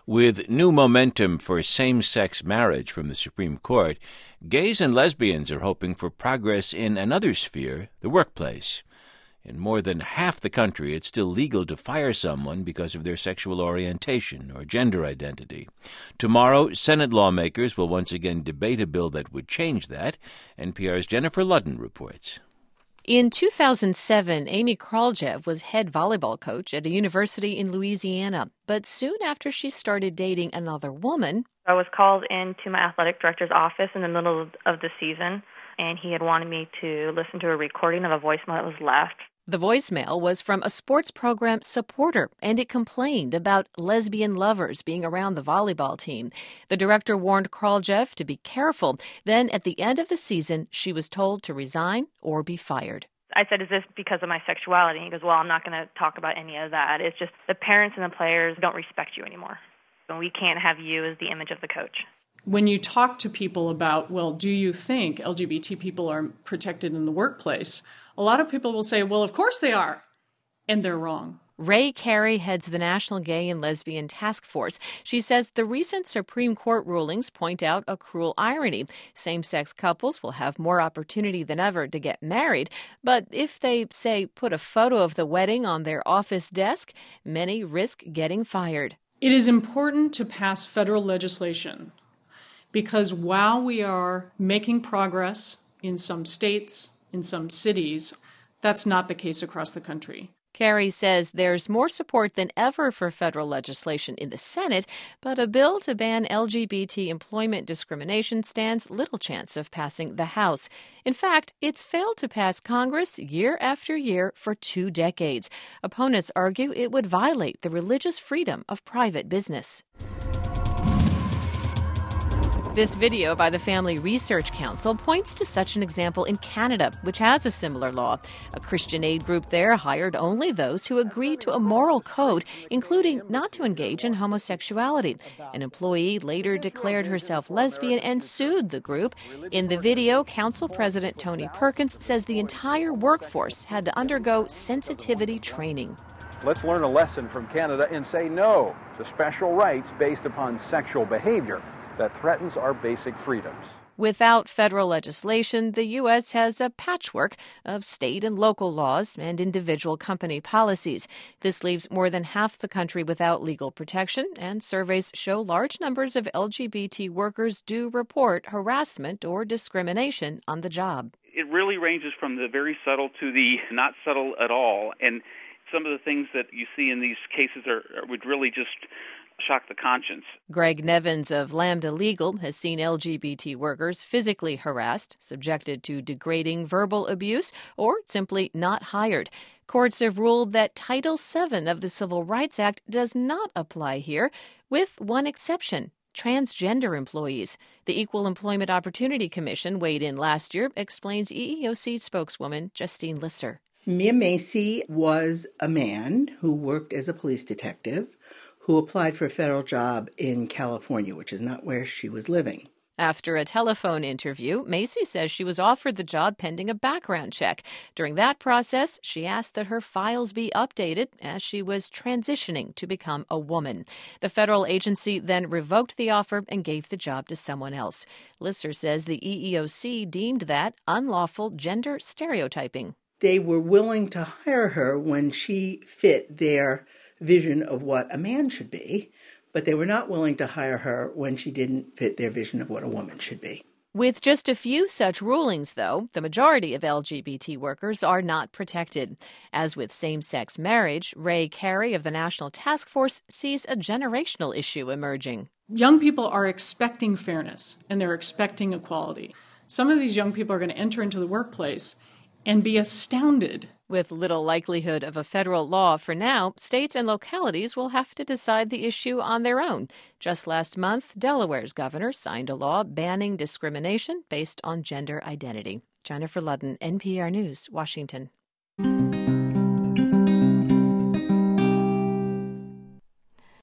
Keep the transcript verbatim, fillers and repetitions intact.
With new momentum for same-sex marriage from the Supreme Court, gays and lesbians are hoping for progress in another sphere, the workplace. In more than half the country, it's still legal to fire someone because of their sexual orientation or gender identity. Tomorrow, Senate lawmakers will once again debate a bill that would change that. N P R's Jennifer Ludden reports. In two thousand seven, Amy Kraljev was head volleyball coach at a university in Louisiana. But soon after she started dating another woman, I was called into my athletic director's office in the middle of the season, and he had wanted me to listen to a recording of a voicemail that was left. The voicemail was from a sports program supporter, and it complained about lesbian lovers being around the volleyball team. The director warned Kraljev to be careful. Then, at the end of the season, she was told to resign or be fired. I said, is this because of my sexuality? He goes, well, I'm not going to talk about any of that. It's just the parents and the players don't respect you anymore. And we can't have you as the image of the coach. When you talk to people about, well, do you think L G B T people are protected in the workplace? A lot of people will say, well, of course they are. And they're wrong. Ray Carey heads the National Gay and Lesbian Task Force. She says the recent Supreme Court rulings point out a cruel irony. Same-sex couples will have more opportunity than ever to get married. But if they, say, put a photo of the wedding on their office desk, many risk getting fired. It is important to pass federal legislation because while we are making progress in some states, in some cities, that's not the case across the country. Carey says there's more support than ever for federal legislation in the Senate, but a bill to ban L G B T employment discrimination stands little chance of passing the House. In fact, it's failed to pass Congress year after year for two decades. Opponents argue it would violate the religious freedom of private business. This video by the Family Research Council points to such an example in Canada, which has a similar law. A Christian aid group there hired only those who agreed to a moral code, including not to engage in homosexuality. An employee later declared herself lesbian and sued the group. In the video, Council President Tony Perkins says the entire workforce had to undergo sensitivity training. Let's learn a lesson from Canada and say no to special rights based upon sexual behavior that threatens our basic freedoms. Without federal legislation, the U S has a patchwork of state and local laws and individual company policies. This leaves more than half the country without legal protection, and surveys show large numbers of L G B T workers do report harassment or discrimination on the job. It really ranges from the very subtle to the not subtle at all, and some of the things that you see in these cases are, would really just shock the conscience. Greg Nevins of Lambda Legal has seen L G B T workers physically harassed, subjected to degrading verbal abuse, or simply not hired. Courts have ruled that Title seven of the Civil Rights Act does not apply here, with one exception: transgender employees. The Equal Employment Opportunity Commission weighed in last year, explains E E O C spokeswoman Justine Lister. Mia Macy was a man who worked as a police detective who applied for a federal job in California, which is not where she was living. After a telephone interview, Macy says she was offered the job pending a background check. During that process, she asked that her files be updated as she was transitioning to become a woman. The federal agency then revoked the offer and gave the job to someone else. Lister says the E E O C deemed that unlawful gender stereotyping. They were willing to hire her when she fit their vision of what a man should be, but they were not willing to hire her when she didn't fit their vision of what a woman should be. With just a few such rulings, though, the majority of L G B T workers are not protected. As with same-sex marriage, Ray Carey of the National Task Force sees a generational issue emerging. Young people are expecting fairness, and they're expecting equality. Some of these young people are going to enter into the workplace and be astounded. With little likelihood of a federal law for now, states and localities will have to decide the issue on their own. Just last month, Delaware's governor signed a law banning discrimination based on gender identity. Jennifer Ludden, N P R News, Washington.